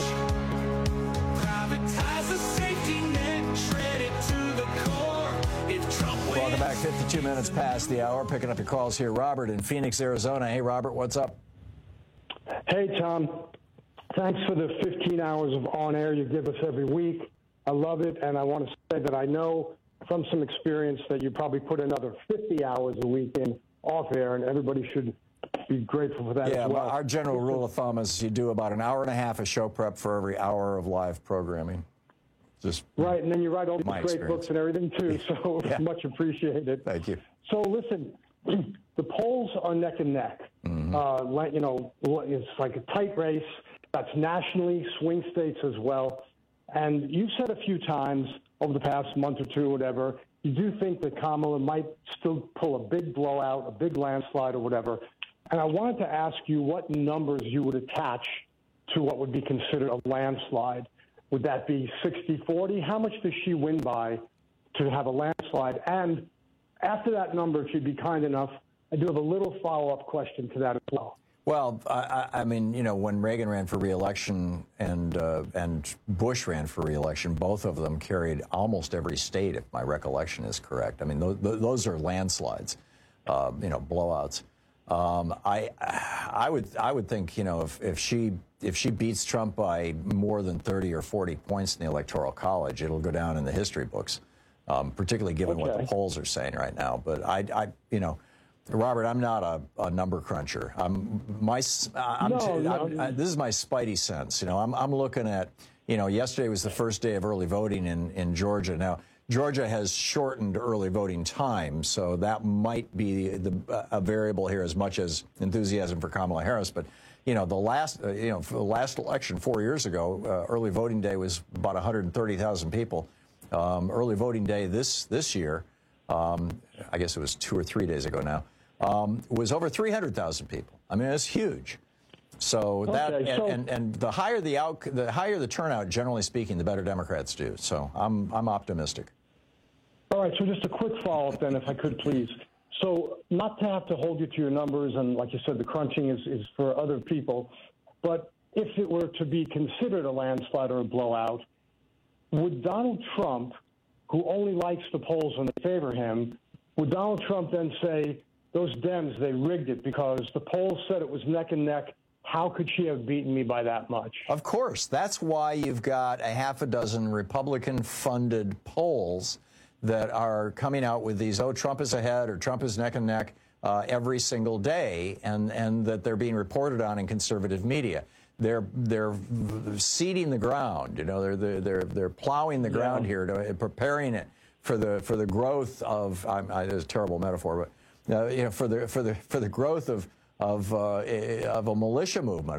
Privatize the safety net, shred it to the core. If Trump wins. Welcome back. 52 minutes past the hour. Picking up your calls here. Robert in Phoenix, Arizona. Hey, Robert, what's up? Hey, Tom. Thanks for the 15 hours of on-air you give us every week. I love it, and I want to say that I know from some experience that you probably put another 50 hours a week in off-air, and everybody should be grateful for that as well. Yeah, our general rule of thumb is you do about an hour and a half of show prep for every hour of live programming. Just right, and then you write all these great books and everything, too, so yeah. Much appreciated. Thank you. So, listen, the polls are neck and neck. Mm-hmm. It's like a tight race. That's nationally, swing states as well. And you've said a few times over the past month or two, whatever, you do think that Kamala might still pull a big blowout, a big landslide or whatever. And I wanted to ask you what numbers you would attach to what would be considered a landslide. Would that be 60-40? How much does she win by to have a landslide? And after that number, if you'd be kind enough, I do have a little follow-up question to that as well. Well, I mean, you know, when Reagan ran for re-election and Bush ran for re-election, both of them carried almost every state, if my recollection is correct. I mean, those are landslides, you know, blowouts. I would think, you know, if she beats Trump by more than 30 or 40 points in the Electoral College, it'll go down in the history books, particularly given what the polls are saying right now. But I you know. Robert, I'm not a number cruncher. This is my spidey sense. You know, I'm looking at, you know, yesterday was the first day of early voting in Georgia. Now, Georgia has shortened early voting time, so that might be a variable here as much as enthusiasm for Kamala Harris. But, you know, for the last election 4 years ago, early voting day was about 130,000 people. Early voting day this year, I guess it was 2 or 3 days ago now, was over 300,000 people. I mean, it's huge. So and the higher the turnout, generally speaking, the better Democrats do. So I'm optimistic. All right. So just a quick follow-up then, if I could, please. So not to have to hold you to your numbers, and like you said, the crunching is for other people. But if it were to be considered a landslide or a blowout, would Donald Trump, who only likes the polls when they favor him, would Donald Trump then say, those Dems, they rigged it because the polls said it was neck and neck? How could she have beaten me by that much? Of course. That's why you've got a half a dozen Republican-funded polls that are coming out with these, oh, Trump is ahead or Trump is neck and neck every single day, and that they're being reported on in conservative media. They're seeding the ground. You know, they're plowing the ground here, preparing it for the growth of. It's a terrible metaphor, but you know, for the growth of a militia movement,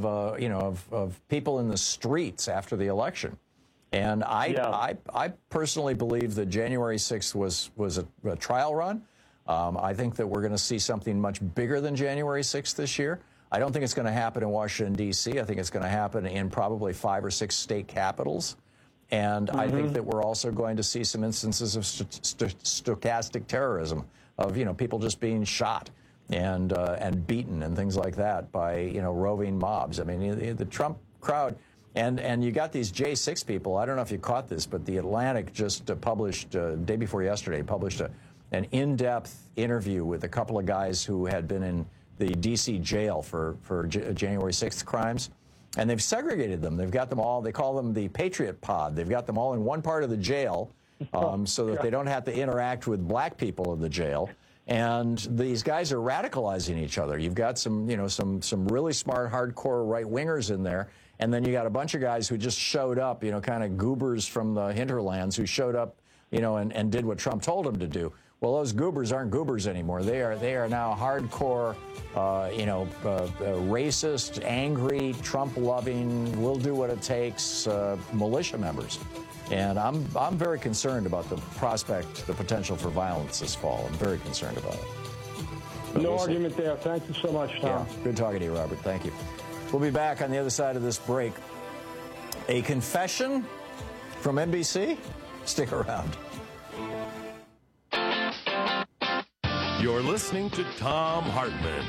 of people in the streets after the election. And I personally believe that January 6th was a trial run. I think that we're going to see something much bigger than January 6th this year. I don't think it's going to happen in Washington, D.C. I think it's going to happen in probably 5 or 6 state capitals. And I think that we're also going to see some instances of stochastic terrorism, of, you know, people just being shot and beaten and things like that by, you know, roving mobs. I mean, the Trump crowd, and you got these J6 people. I don't know if you caught this, but the Atlantic just published, day before yesterday, published an in-depth interview with a couple of guys who had been in the D.C. jail for January 6th crimes. And they've segregated them. They've got them all, they call them the Patriot Pod. They've got them all in one part of the jail so that they don't have to interact with black people in the jail. And these guys are radicalizing each other. You've got some really smart, hardcore right-wingers in there. And then you got a bunch of guys who just showed up, you know, kind of goobers from the hinterlands who showed up, you know, and did what Trump told them to do. Well, those goobers aren't goobers anymore. They are now hardcore, racist, angry, Trump-loving, will do what it takes militia members. And I'm very concerned about the prospect, the potential for violence this fall. I'm very concerned about it. But no argument there. Thank you so much, Tom. Yeah, good talking to you, Robert. Thank you. We'll be back on the other side of this break. A confession from NBC? Stick around. You're listening to Thom Hartmann.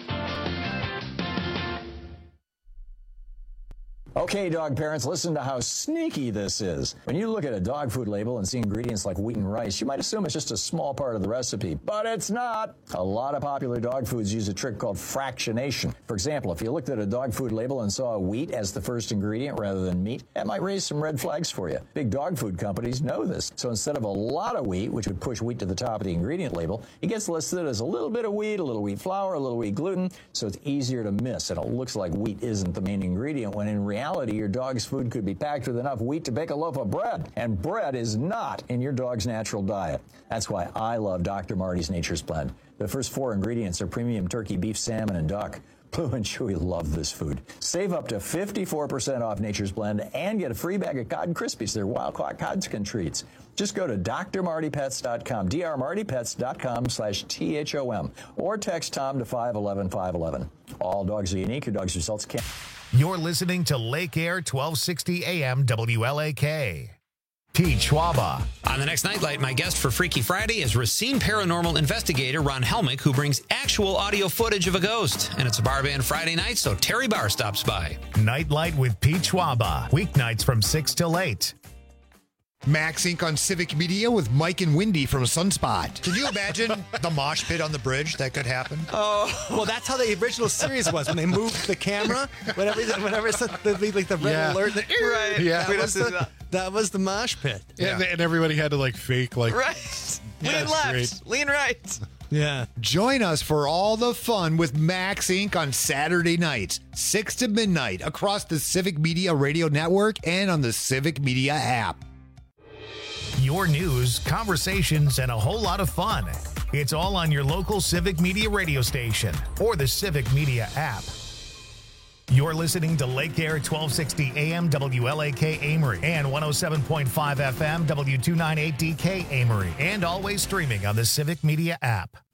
Okay, dog parents, listen to how sneaky this is. When you look at a dog food label and see ingredients like wheat and rice, you might assume it's just a small part of the recipe, but it's not. A lot of popular dog foods use a trick called fractionation. For example, if you looked at a dog food label and saw wheat as the first ingredient rather than meat, that might raise some red flags for you. Big dog food companies know this. So instead of a lot of wheat, which would push wheat to the top of the ingredient label, it gets listed as a little bit of wheat, a little wheat flour, a little wheat gluten, so it's easier to miss, and it looks like wheat isn't the main ingredient, when in reality, your dog's food could be packed with enough wheat to bake a loaf of bread, and bread is not in your dog's natural diet. That's why I love Dr. Marty's Nature's Blend. The first 4 ingredients are premium turkey, beef, salmon, and duck. Blue and Chewy love this food. Save up to 54% off Nature's Blend and get a free bag of Cod Krispies. They're wild-caught Codskin treats. Just go to drmartypets.com, drmartypets.com/THOM, or text Tom to 511-511. All dogs are unique. Your dog's results can't. You're listening to Lake Air 1260 AM WLAK. Pete Schwaba. On the next Nightlight, my guest for Freaky Friday is Racine paranormal investigator Ron Helmick, who brings actual audio footage of a ghost. And it's a bar band Friday night, so Terry Barr stops by. Nightlight with Pete Schwaba. Weeknights from 6 till 8. Max Inc. on Civic Media with Mike and Wendy from Sunspot. Can you imagine the mosh pit on the bridge? That could happen. Oh, well, that's how the original series was when they moved the camera. Whenever it's like the red alert, right? Yeah, that was the mosh pit. Yeah, and everybody had to like fake like right. Lean left, lean right. Yeah. Join us for all the fun with Max Inc. on Saturday nights, 6 to midnight, across the Civic Media Radio Network and on the Civic Media app. Your news, conversations, and a whole lot of fun. It's all on your local Civic Media radio station or the Civic Media app. You're listening to Lake Air 1260 AM WLAK Amory and 107.5 FM W298DK Amory, and always streaming on the Civic Media app.